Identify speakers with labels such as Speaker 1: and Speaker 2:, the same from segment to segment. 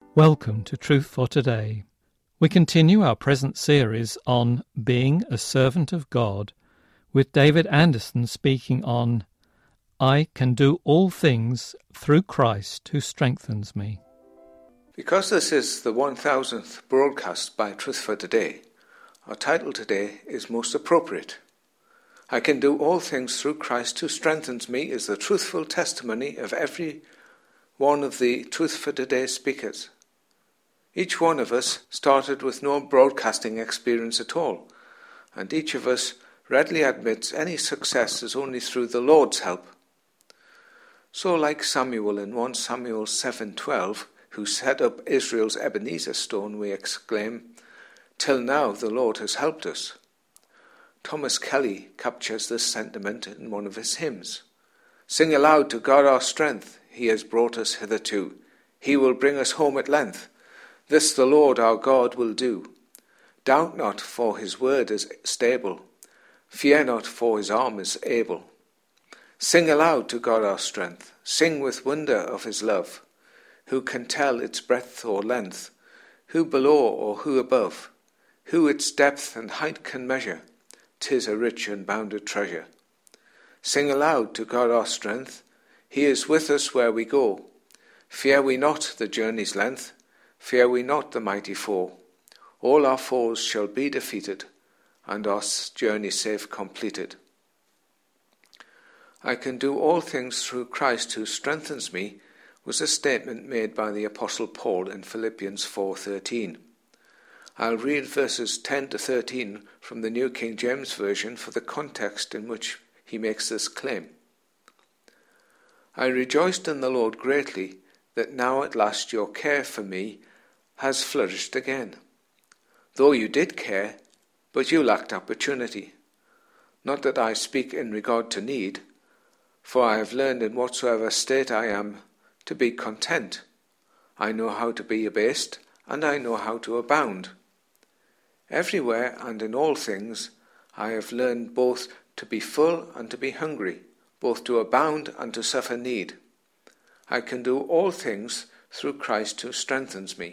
Speaker 1: Welcome to Truth for Today. We continue our present series on Being a Servant of God with David Anderson speaking on I can do all things through Christ who strengthens me.
Speaker 2: Because this is the 1000th broadcast by Truth for Today, our title today is most appropriate. I can do all things through Christ who strengthens me is the truthful testimony of every one of the Truth for Today speakers. Each one of us started with no broadcasting experience at all, and each of us readily admits any success is only through the Lord's help. So like Samuel in 1 Samuel 7:12, who set up Israel's Ebenezer stone, we exclaim, "Till now the Lord has helped us." Thomas Kelly captures this sentiment in one of his hymns. Sing aloud to God our strength, He has brought us hitherto. He will bring us home at length. This the Lord our God will do. Doubt not, for his word is stable. Fear not, for his arm is able. Sing aloud to God our strength. Sing with wonder of his love. Who can tell its breadth or length? Who below or who above? Who its depth and height can measure? 'Tis a rich and bounded treasure. Sing aloud to God our strength. He is with us where we go. Fear we not the journey's length. Fear we not the mighty foe. All our foes shall be defeated, and our journey safe completed. I can do all things through Christ who strengthens me was a statement made by the Apostle Paul in Philippians 4:13. I'll read verses 10 to 13 from the New King James Version for the context in which he makes this claim. I rejoiced in the Lord greatly that now at last your care for me has flourished again. Though you did care, but you lacked opportunity. Not that I speak in regard to need, for I have learned in whatsoever state I am to be content. I know how to be abased, and I know how to abound. Everywhere and in all things I have learned both to be full and to be hungry, both to abound and to suffer need. I can do all things through Christ who strengthens me.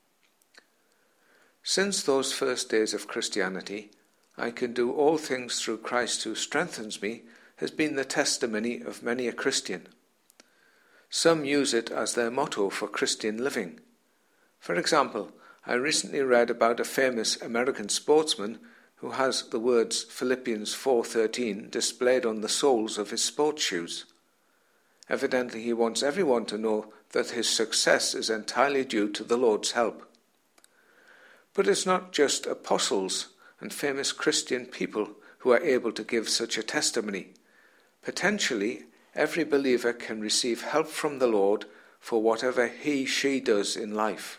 Speaker 2: Since those first days of Christianity, I can do all things through Christ who strengthens me has been the testimony of many a Christian. Some use it as their motto for Christian living. For example, I recently read about a famous American sportsman who has the words Philippians 4:13 displayed on the soles of his sports shoes. Evidently he wants everyone to know that his success is entirely due to the Lord's help. But it's not just apostles and famous Christian people who are able to give such a testimony. Potentially, every believer can receive help from the Lord for whatever she does in life.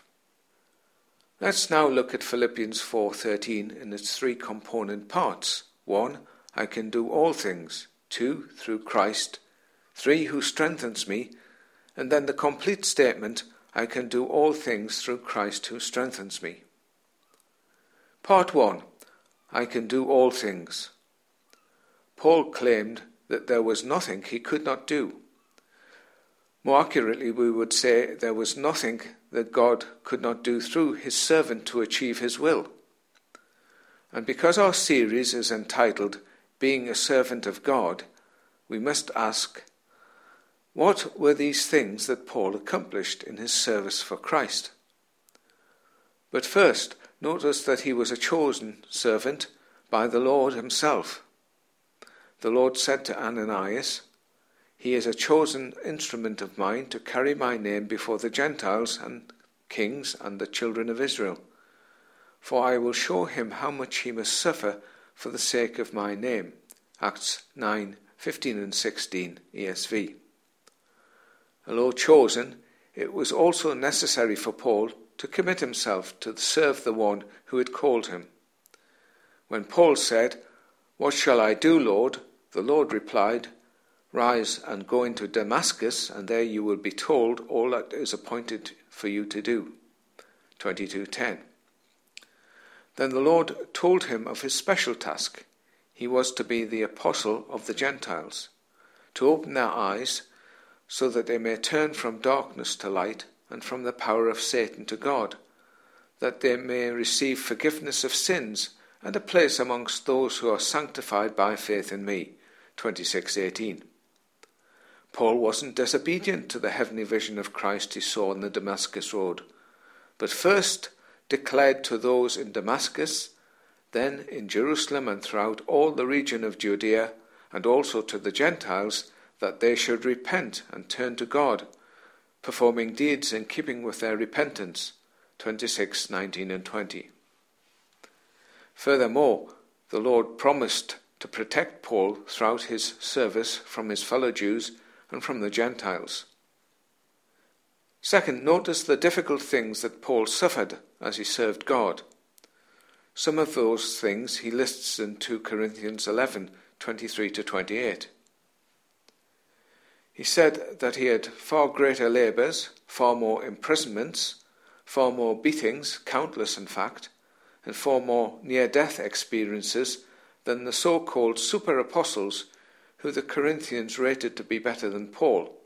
Speaker 2: Let's now look at Philippians 4:13 in its three component parts. 1. I can do all things. 2. Through Christ. 3. Who strengthens me. And then the complete statement, I can do all things through Christ who strengthens me. Part 1. I can do all things. Paul claimed that there was nothing he could not do. More accurately, we would say there was nothing that God could not do through his servant to achieve his will. And because our series is entitled Being a Servant of God, we must ask, what were these things that Paul accomplished in his service for Christ? But first, notice that he was a chosen servant by the Lord himself. The Lord said to Ananias, "He is a chosen instrument of mine to carry my name before the Gentiles and kings and the children of Israel. For I will show him how much he must suffer for the sake of my name." Acts 9:15 and 16 ESV. Although chosen, it was also necessary for Paul to commit himself to serve the one who had called him. When Paul said, "What shall I do, Lord?" the Lord replied, "Rise and go into Damascus, and there you will be told all that is appointed for you to do." 22:10. Then the Lord told him of his special task. He was to be the apostle of the Gentiles, to open their eyes so that they may turn from darkness to light and from the power of Satan to God, that they may receive forgiveness of sins and a place amongst those who are sanctified by faith in me. 26:18. Paul wasn't disobedient to the heavenly vision of Christ he saw on the Damascus road, but first declared to those in Damascus, then in Jerusalem and throughout all the region of Judea, and also to the Gentiles, that they should repent and turn to God, performing deeds in keeping with their repentance. 26:19 and 20. Furthermore, the Lord promised to protect Paul throughout his service from his fellow Jews and from the Gentiles. Second, notice the difficult things that Paul suffered as he served God. Some of those things he lists in 2 Corinthians 11:23-28. He said that he had far greater labours, far more imprisonments, far more beatings, countless in fact, and far more near-death experiences than the so-called super-apostles who the Corinthians rated to be better than Paul.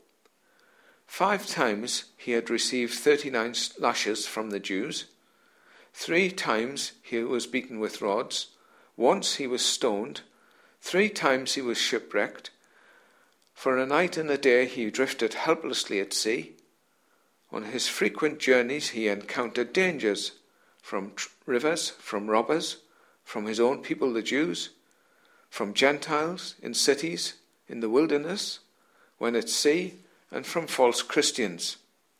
Speaker 2: 5 times he had received 39 lashes from the Jews. 3 times he was beaten with rods. Once he was stoned. 3 times he was shipwrecked. For a night and a day he drifted helplessly at sea. On his frequent journeys he encountered dangers from rivers, from robbers, from his own people the Jews, from Gentiles, in cities, in the wilderness, when at sea, and from false Christians.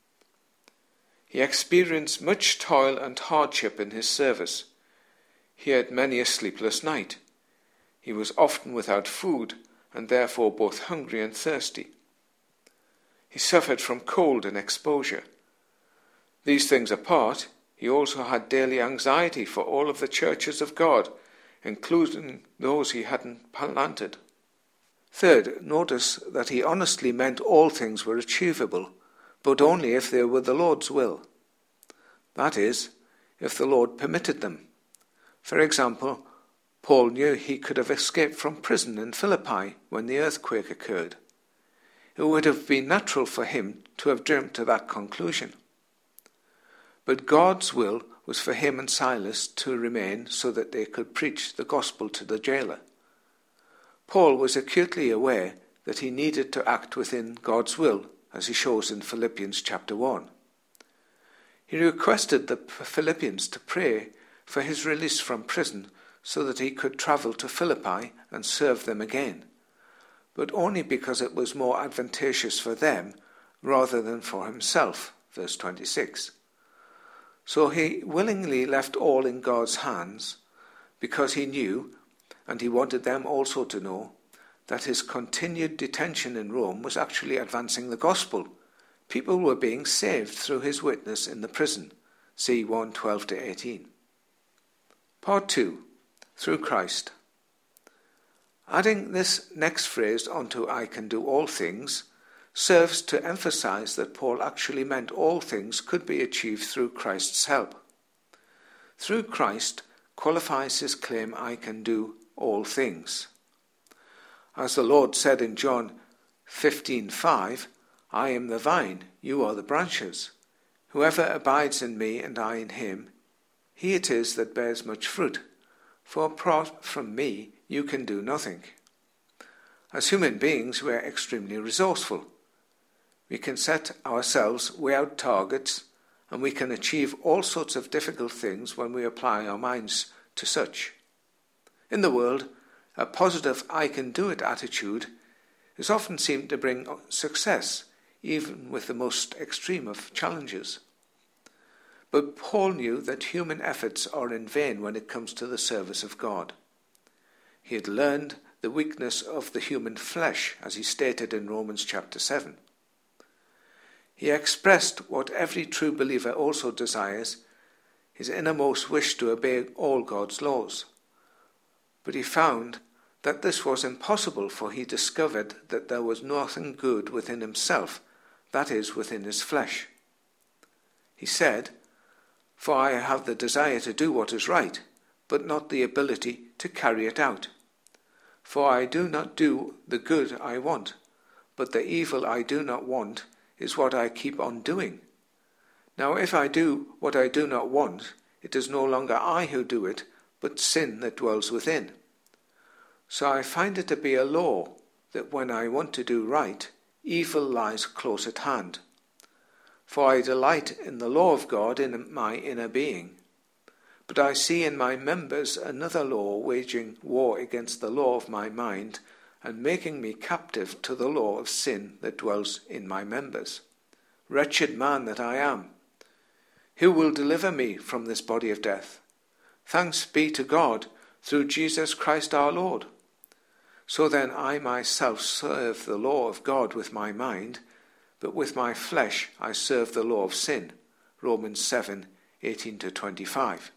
Speaker 2: He experienced much toil and hardship in his service. He had many a sleepless night. He was often without food, and therefore both hungry and thirsty. He suffered from cold and exposure. These things apart, he also had daily anxiety for all of the churches of God, including those he hadn't planted. Third, notice that he honestly meant all things were achievable, but only if they were the Lord's will. That is, if the Lord permitted them. For example, Paul knew he could have escaped from prison in Philippi when the earthquake occurred. It would have been natural for him to have jumped to that conclusion. But God's will was for him and Silas to remain so that they could preach the gospel to the jailer. Paul was acutely aware that he needed to act within God's will, as he shows in Philippians chapter 1. He requested the Philippians to pray for his release from prison so that he could travel to Philippi and serve them again, but only because it was more advantageous for them rather than for himself, verse 26. So he willingly left all in God's hands because he knew, and he wanted them also to know, that his continued detention in Rome was actually advancing the gospel. People were being saved through his witness in the prison. See 1:12-18. Part 2. Through Christ. Adding this next phrase onto I can do all things serves to emphasize that Paul actually meant all things could be achieved through Christ's help. Through Christ qualifies his claim I can do all things. As the Lord said in John 15:5, I am the vine, you are the branches. Whoever abides in me and I in him, he it is that bears much fruit. For apart from me, you can do nothing. As human beings, we are extremely resourceful. We can set ourselves way out targets, and we can achieve all sorts of difficult things when we apply our minds to such. In the world, a positive I can do it attitude is often seen to bring success, even with the most extreme of challenges. But Paul knew that human efforts are in vain when it comes to the service of God. He had learned the weakness of the human flesh, as he stated in Romans chapter 7. He expressed what every true believer also desires, his innermost wish to obey all God's laws. But he found that this was impossible, for he discovered that there was nothing good within himself, that is, within his flesh. He said, For I have the desire to do what is right, but not the ability to carry it out. For I do not do the good I want, but the evil I do not want is what I keep on doing. Now if I do what I do not want, it is no longer I who do it, but sin that dwells within. So I find it to be a law that when I want to do right, evil lies close at hand. For I delight in the law of God in my inner being. But I see in my members another law waging war against the law of my mind and making me captive to the law of sin that dwells in my members. Wretched man that I am! Who will deliver me from this body of death? Thanks be to God through Jesus Christ our Lord. So then I myself serve the law of God with my mind, but with my flesh I serve the law of sin. Romans 7:18-25.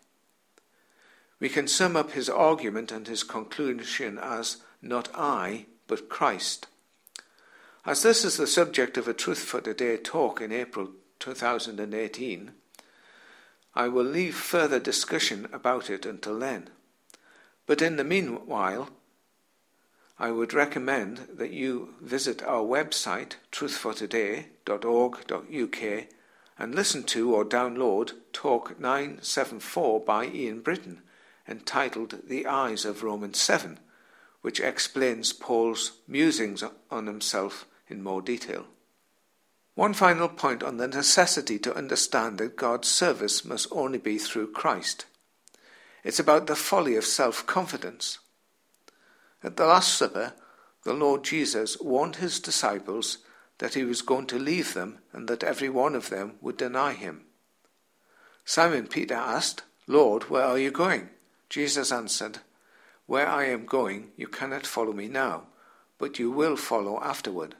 Speaker 2: We can sum up his argument and his conclusion as, not I, but Christ. As this is the subject of a Truth for Today talk in April 2018, I will leave further discussion about it until then. But in the meanwhile, I would recommend that you visit our website, truthfortoday.org.uk, and listen to or download Talk 974 by Ian Britton, entitled The Eyes of Romans 7, which explains Paul's musings on himself in more detail. One final point on the necessity to understand that God's service must only be through Christ. It's about the folly of self-confidence. At the Last Supper, the Lord Jesus warned his disciples that he was going to leave them and that every one of them would deny him. Simon Peter asked, "Lord, where are you going?" Jesus answered, "Where I am going, you cannot follow me now, but you will follow afterward."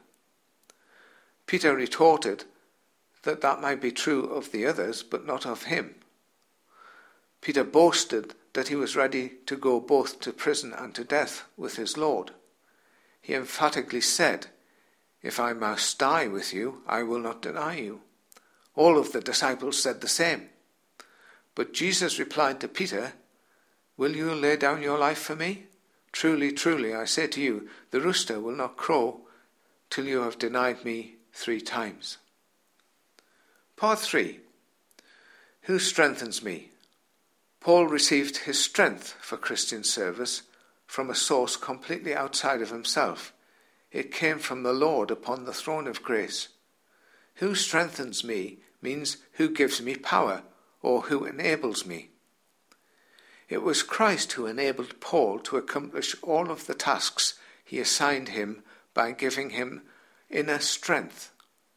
Speaker 2: Peter retorted that might be true of the others, but not of him. Peter boasted that he was ready to go both to prison and to death with his Lord. He emphatically said, "If I must die with you, I will not deny you." All of the disciples said the same. But Jesus replied to Peter, "Will you lay down your life for me? Truly, truly, I say to you, the rooster will not crow till you have denied me 3 times. Part 3. Who strengthens me? Paul received his strength for Christian service from a source completely outside of himself. It came from the Lord upon the throne of grace. Who strengthens me means who gives me power, or who enables me. It was Christ who enabled Paul to accomplish all of the tasks he assigned him by giving him inner strength.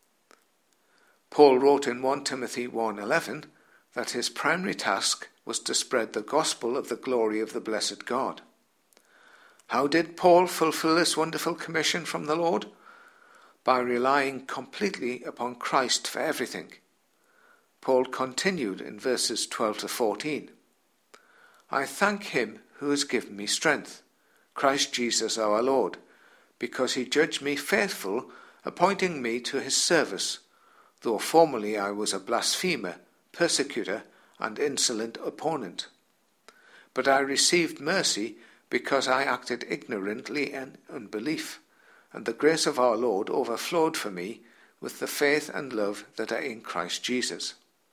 Speaker 2: Paul wrote in 1 Timothy 1:11 that his primary task was to spread the gospel of the glory of the blessed God. How did Paul fulfill this wonderful commission from the Lord? By relying completely upon Christ for everything. Paul continued in verses 12-14. I thank him who has given me strength, Christ Jesus our Lord, because he judged me faithful, appointing me to his service, though formerly I was a blasphemer, persecutor, and insolent opponent. But I received mercy because I acted ignorantly in unbelief, and the grace of our Lord overflowed for me with the faith and love that are in Christ Jesus.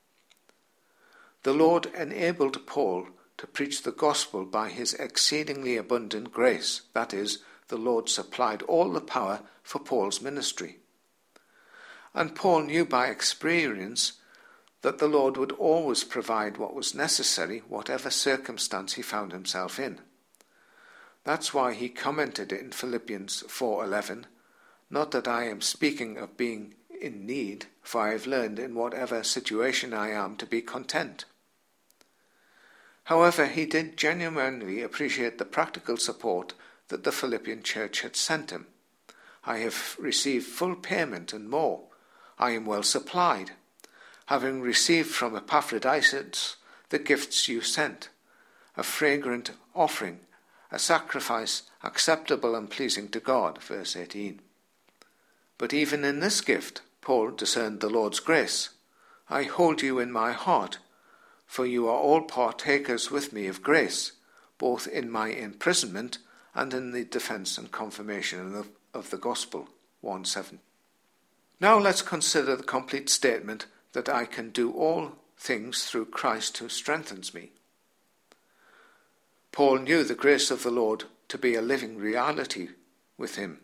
Speaker 2: The Lord enabled Paul to preach the gospel by his exceedingly abundant grace. That is, the Lord supplied all the power for Paul's ministry. And Paul knew by experience that the Lord would always provide what was necessary, whatever circumstance he found himself in. That's why he commented in Philippians 4:11, not that I am speaking of being in need, for I have learned in whatever situation I am to be content. However, he did genuinely appreciate the practical support that the Philippian church had sent him. I have received full payment and more. I am well supplied, having received from Epaphroditus the gifts you sent, a fragrant offering, a sacrifice acceptable and pleasing to God, verse 18. But even in this gift, Paul discerned the Lord's grace. I hold you in my heart, for you are all partakers with me of grace, both in my imprisonment and in the defense and confirmation of the gospel, 1:7. Now let's consider the complete statement that I can do all things through Christ who strengthens me. Paul knew the grace of the Lord to be a living reality with him.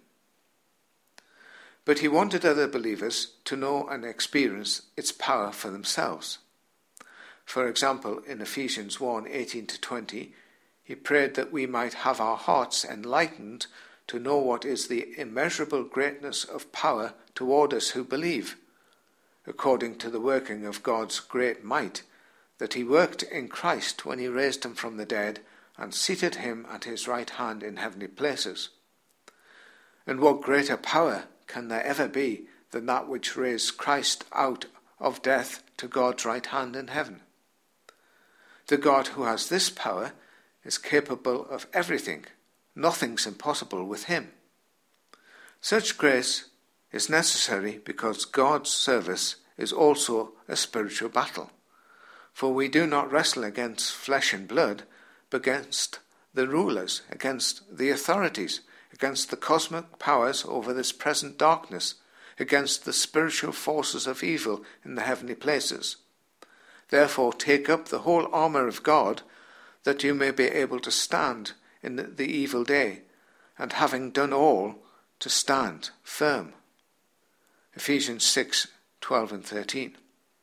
Speaker 2: But he wanted other believers to know and experience its power for themselves. For example, in Ephesians 1:18-20, he prayed that we might have our hearts enlightened to know what is the immeasurable greatness of power toward us who believe, according to the working of God's great might, that he worked in Christ when he raised him from the dead and seated him at his right hand in heavenly places. And what greater power can there ever be than that which raised Christ out of death to God's right hand in heaven? The God who has this power is capable of everything. Nothing's impossible with him. Such grace is necessary because God's service is also a spiritual battle. For we do not wrestle against flesh and blood, but against the rulers, against the authorities, against the cosmic powers over this present darkness, against the spiritual forces of evil in the heavenly places. Therefore take up the whole armour of God, that you may be able to stand in the evil day, and having done all, to stand firm. Ephesians 6:12-13.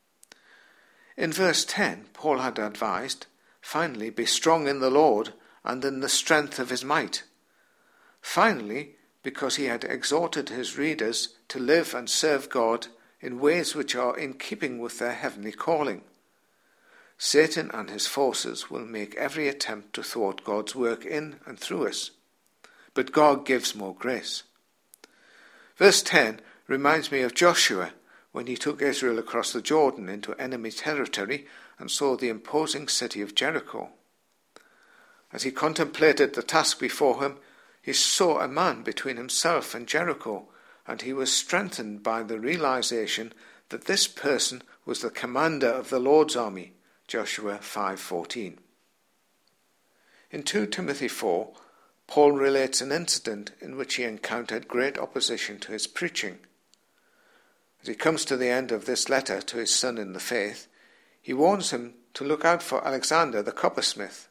Speaker 2: In verse 10, Paul had advised, finally, be strong in the Lord and in the strength of his might. Finally, because he had exhorted his readers to live and serve God in ways which are in keeping with their heavenly calling. Satan and his forces will make every attempt to thwart God's work in and through us, but God gives more grace. Verse 10 reminds me of Joshua when he took Israel across the Jordan into enemy territory and saw the imposing city of Jericho. As he contemplated the task before him, he saw a man between himself and Jericho, and he was strengthened by the realization that this person was the commander of the Lord's army, Joshua 5:14. In 2 Timothy 4, Paul relates an incident in which he encountered great opposition to his preaching. As he comes to the end of this letter to his son in the faith, he warns him to look out for Alexander the coppersmith.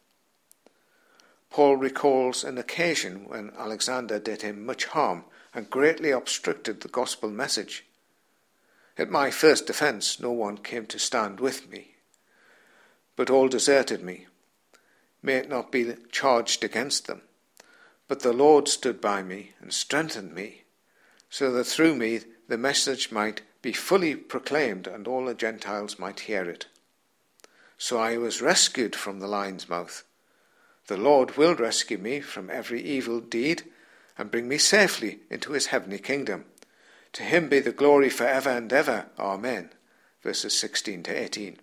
Speaker 2: Paul recalls an occasion when Alexander did him much harm and greatly obstructed the gospel message. At my first defence, no one came to stand with me, but all deserted me. May it not be charged against them. But the Lord stood by me and strengthened me, so that through me the message might be fully proclaimed and all the Gentiles might hear it. So I was rescued from the lion's mouth. The Lord will rescue me from every evil deed and bring me safely into his heavenly kingdom. To him be the glory forever and ever. Amen. Verses 16-18.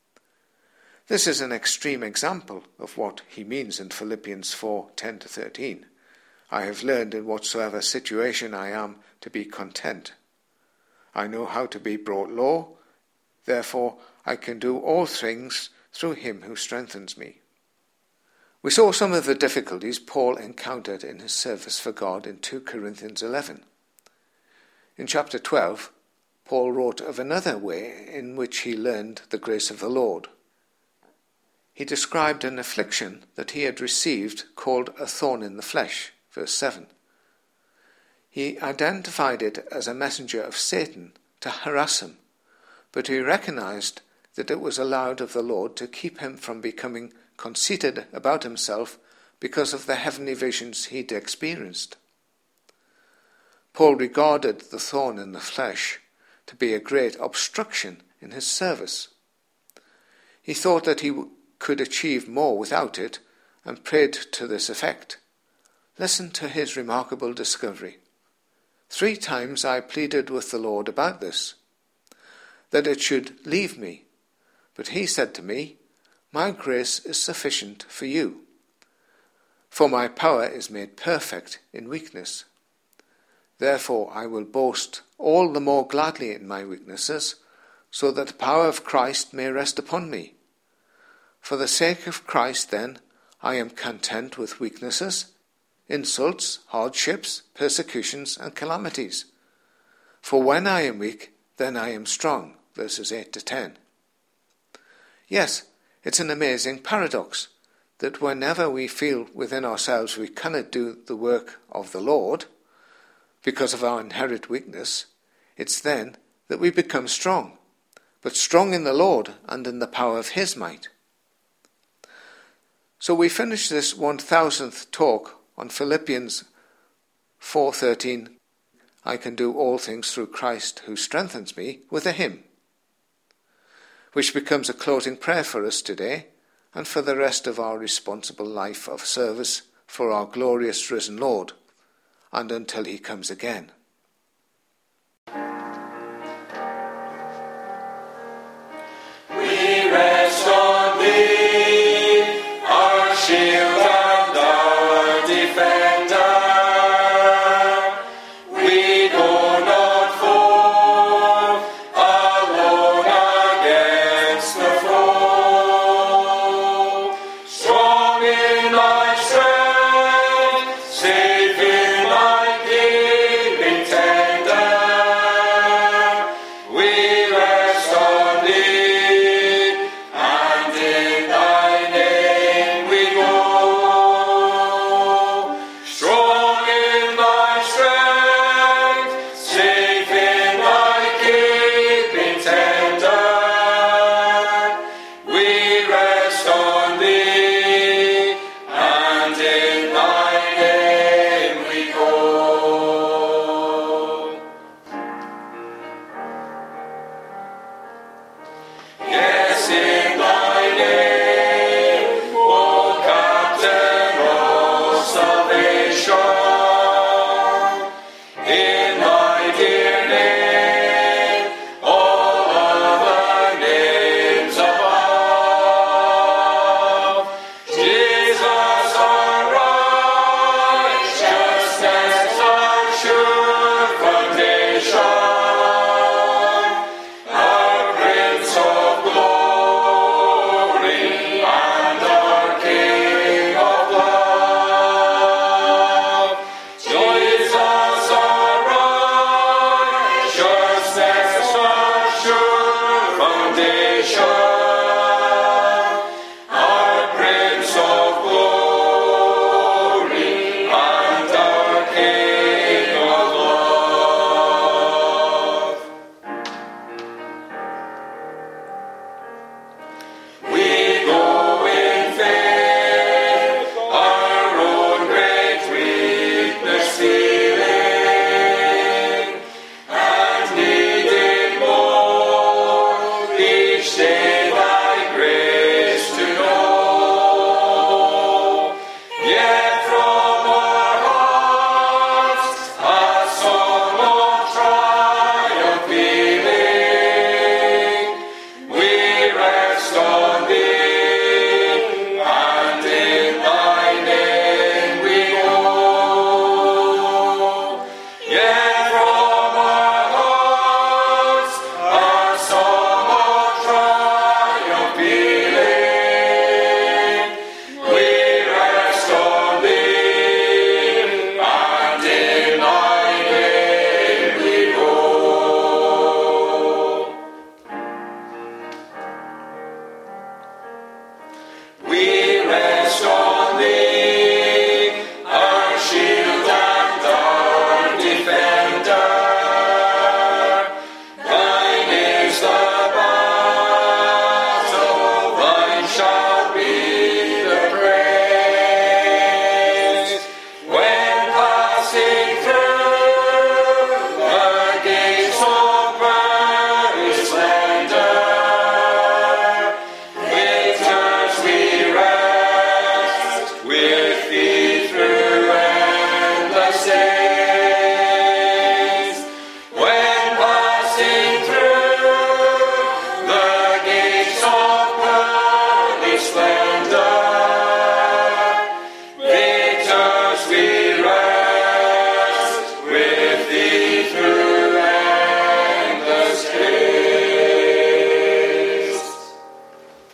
Speaker 2: This is an extreme example of what he means in Philippians 4:10-13. I have learned in whatsoever situation I am to be content. I know how to be brought low, therefore I can do all things through him who strengthens me. We saw some of the difficulties Paul encountered in his service for God in 2 Corinthians 11. In chapter 12, Paul wrote of another way in which he learned the grace of the Lord. He described an affliction that he had received called a thorn in the flesh, verse 7. He identified it as a messenger of Satan to harass him, but he recognized that it was allowed of the Lord to keep him from becoming conceited about himself because of the heavenly visions he'd experienced. Paul regarded the thorn in the flesh to be a great obstruction in his service. He thought that he could achieve more without it and prayed to this effect. Listen to his remarkable discovery. 3 times I pleaded with the Lord about this, that it should leave me. But he said to me, my grace is sufficient for you, for my power is made perfect in weakness. Therefore I will boast all the more gladly in my weaknesses, so that the power of Christ may rest upon me. For the sake of Christ, then, I am content with weaknesses, insults, hardships, persecutions, and calamities. For when I am weak, then I am strong. verses 8 to 10. Yes, it's an amazing paradox that whenever we feel within ourselves we cannot do the work of the Lord because of our inherent weakness, it's then that we become strong, but strong in the Lord and in the power of his might. So we finish this 1000th talk on Philippians 4:13, I can do all things through Christ who strengthens me, with a hymn, which becomes a closing prayer for us today and for the rest of our responsible life of service for our glorious risen Lord, and until he comes again.
Speaker 3: We rest on thee, our shield and our defender. We go not forth alone against the foe. Strong in thy strength, safe in thy keeping tender. We rest on thee, and in thy name we go. Strong in thy strength, safe in thy keeping tender. We rest on thee, and in thy name we go. Yes, in thy name, O Captain of salvation, in thy dear name, all other names above. Jesus, our righteousness, our sure foundation, our Prince of glory, and our King of love. Jesus, our righteousness, our sure foundation, our Prince of glory, and our King of love. We go in faith, our own great weakness feeling, and needing more each day thy grace to know. Yet from our hearts a song of triumph pealing, we rest on thee, and in thy name we go. Yet from our hearts a song of triumph pealing, we rest on thee, and in thy name we go. We rest on thee, our shield and our defender. Thine is the battle, thine shall be the praise. When passing through the gates of pearly splendor, victors we rest with thee through endless days. When passing through the gates of pearly splendor, victors we